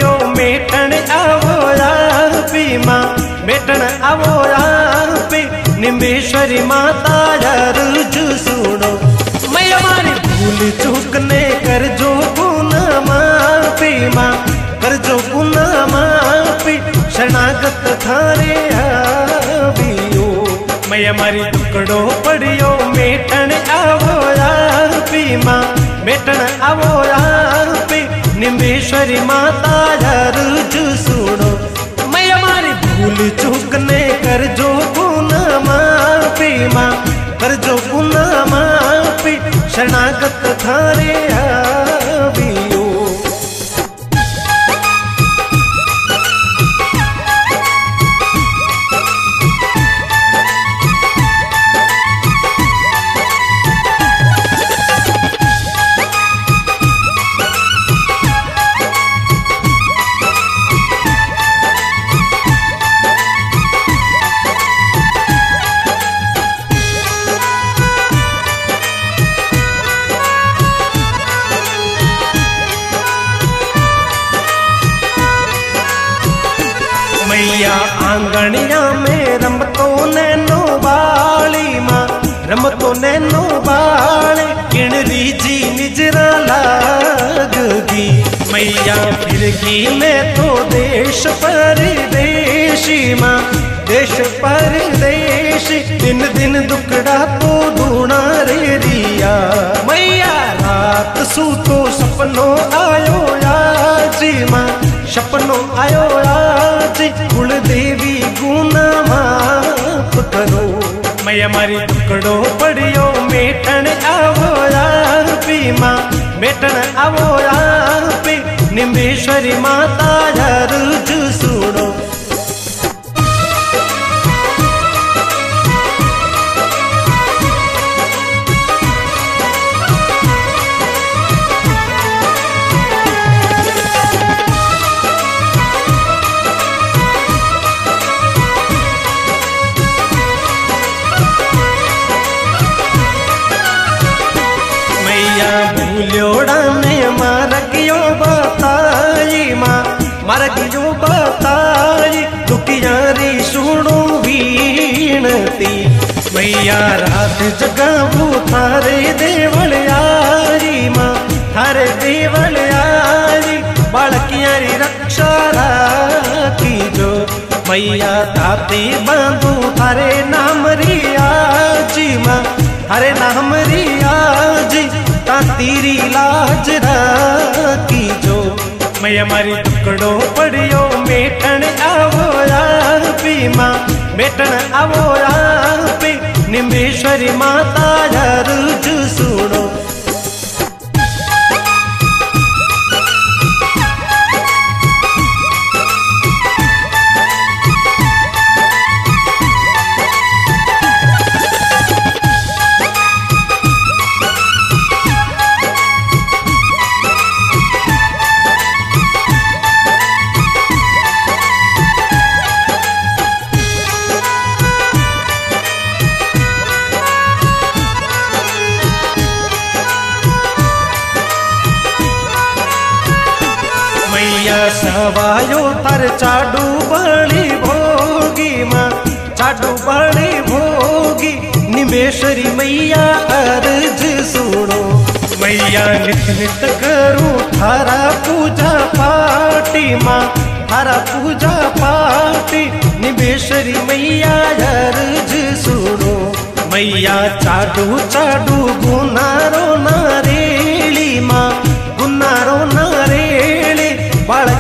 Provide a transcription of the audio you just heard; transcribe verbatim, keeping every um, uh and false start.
पड़ियो मेटण आवो आपी माँ मेटण आवो आपी निम्बेश्वरी माता अर्ज सुनो। मैं हमारी भूल चूक ने कर जो गुना माफी माँ कर जो गुना माफी शरणागत थारे आवियो। मैं हमारी टुकड़ो पड़ियो मेटण आवो आपी माँ मेटण आवो आपी निम्बेश्वरी माता अर्ज सुनो। मैं हमारी भूल चूक ने कर जो गुना माफी माँ कर जो गुना माफी शरणागत थारे आवियो। मैया आंगनिया में रमतो नैनो बाली माँ रमतो नैनो बाले किणरी जी निजरा लागगी। मैया फिरगी में तो देश परदेशी माँ देश परदेशी दिन दिन दुकड़ा तो ढूंढा रे रिया। मैया रात सूतो सपनो आयो आजी माँ सपनो आयो आजी कुल देवी गुना माफ करो। मैं हमारी टुकड़ो पड़ियो मेटण आवो आपी माँ मेटण आवो आपी निम्बेश्वरी माता अर्ज सुनो। भूल्योड़ा में मारगियो बताई माँ मारगियो बताई दुखियारी सुनो वीणती। मैया रात जगावू थारे देवल यारी माँ थारे देवल यारी बालकियारी रक्षा राखी जो। मैया ताती बांधू थारे नाम रियाजी माँ थारे नाम रियाजी तेरी लाज राखी जो। मैं हमारी टुकड़ो पड़ियो मेटण आवो आपी माँ मेटण आवो आपी निम्बेश्वरी माता अर्ज सुनो। सवायो तर चाडू बड़ी भोगी माँ चाडू बड़ी भोगी निम्बेश्वरी मैया अर्ज सुनो। मैया नित नित करूँ थारा पूजा पाठी माँ थारा पूजा पाठी निम्बेश्वरी मैया अर्ज सुनो। मैया चाडू चाडू गुनारो